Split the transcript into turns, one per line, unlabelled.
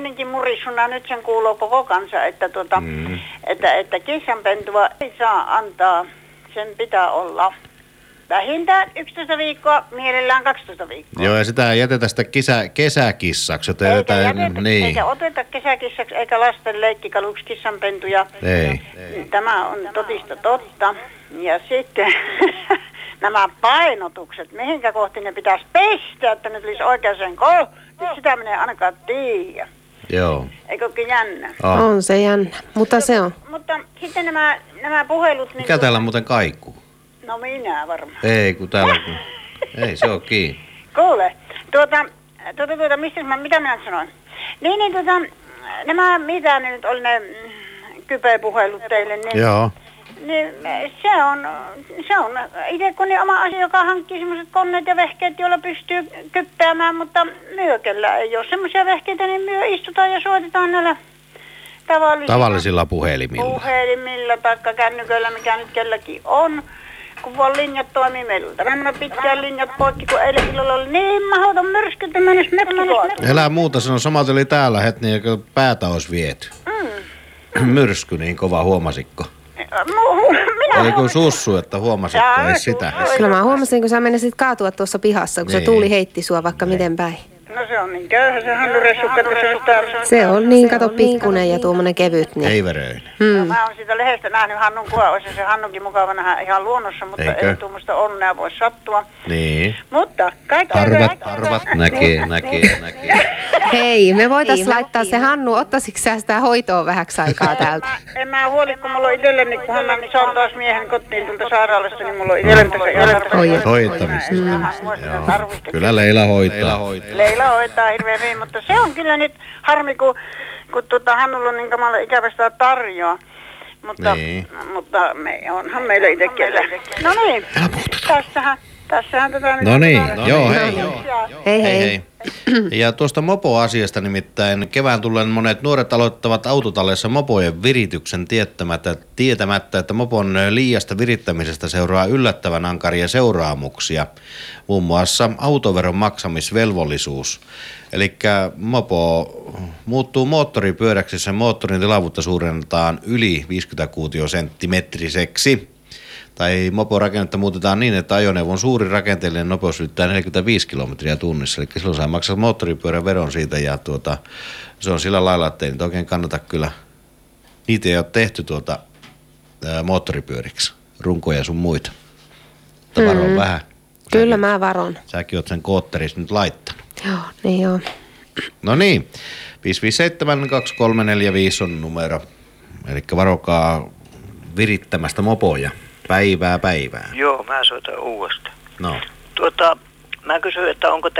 Ennenkin murissuna, nyt sen kuuluu koko kansa, että, että kissanpentua ei saa antaa, sen pitää olla vähintään 11 viikkoa, mielellään 12 viikkoa.
Joo, ja sitä ei jätetä sitä kesäkissaksi.
Eikä oteta kesäkissaksi eikä lasten leikkikaluksi kissanpentuja.
Ei.
Tämä on totista totta. Ja sitten nämä painotukset, mihinkä kohti ne pitäisi pestä, että ne tulisi oikeaan kohtaan. Sitä minä en ainakaan tiedä.
Joo.
Eikö olekin jännä?
On se jännä, mutta se on.
Mutta sitten nämä puhelut... Niin
mikä täällä muuten kaikuu?
No minä varmaan.
Ei, kun täällä... Ei, se on kiinni.
Kuule, mitä minä sanoin? Nämä, mitä ne nyt oli ne kypöpuhelut teille, niin...
Joo.
Niin se on itse kun niin oma asia, joka hankkii semmoiset koneet ja vehkeet, joilla pystyy kyppäämään, mutta myökellä ei ole semmoisia vehkeitä, niin myö istutaan ja soitetaan näillä
tavallisilla puhelimilla.
Puhelimilla tai kännyköillä, mikä nyt kelläkin on. Kun vaan linjat toimii, meillä on nämä pitkään linjat poikki, kun eilen illalla oli niin mahdoton myrsky, että mennessä
Elää muuta sanoo, samat oli täällä hetni, kun päätä olisi viety. Myrsky niin kova, huomasitko? Ei kun sussu, että huomasitko, ei sitä.
Kyllä mä huomasin, kun sä menisit kaatua tuossa pihassa, kun se tuuli heitti sua vaikka miten päin.
No se on niin köyhä se hannuressukka, että se on täällä.
Se on niin, kato, pikkunen ja tuommoinen kevyt. Niin.
Heiveröinen.
No, mä oon siitä lehdestä nähnyt Hannun kuva, olisi se Hannunkin mukava nähdä ihan luonnossa, mutta ei tuommoista onnea voi sattua.
Niin.
Mutta kaikki...
Arvat näkee.
Hei, me voitais laittaa se Hannu, ottaisitko sä sitä hoitoa vähäksi aikaa täältä?
En mä huoli, kun mulla on itselleni, kunhan mä saan taas miehen kotiin tulta sairaalasta, niin mulla on itselleni tässä
hoitamista. Kyllä Leila hoitaa.
Leila hoitaa hirveän hyvin, mutta se on kyllä nyt harmi, kun Hannulla on niin kamala ikävästä tarjoa. Mutta onhan meillä itsekin. No niin, tässähän tätä nyt...
No niin, joo, hei.
Hei.
Ja tuosta mopoasiasta nimittäin kevään tullen monet nuoret aloittavat autotalleissa mopojen virityksen tietämättä, että mopon liiasta virittämisestä seuraa yllättävän ankaria seuraamuksia, muun muassa autoveron maksamisvelvollisuus. Eli mopo muuttuu moottoripyöräksi, sen moottorin tilavuutta suurennetaan yli 50 kuutiosenttimetriseksi. Tai moporakennetta muutetaan niin, että ajoneuvon suuri rakenteellinen nopeus ylittää 45 kilometriä tunnissa. Eli silloin saa maksaa moottoripyörän veron siitä ja se on sillä lailla, että ei nyt oikein kannata kyllä. Niitä ei ole tehty moottoripyöriksi, runkoja sun muita. Mutta varoin vähän.
Kyllä mä varon.
Säkin oot sen kootterissa nyt laittanut.
Joo, niin joo.
No niin, 5572345 on numero. Eli varokaa virittämästä mopoja. Päivää.
Joo, mä soitan uudestaan.
No.
Mä kysyin, että onko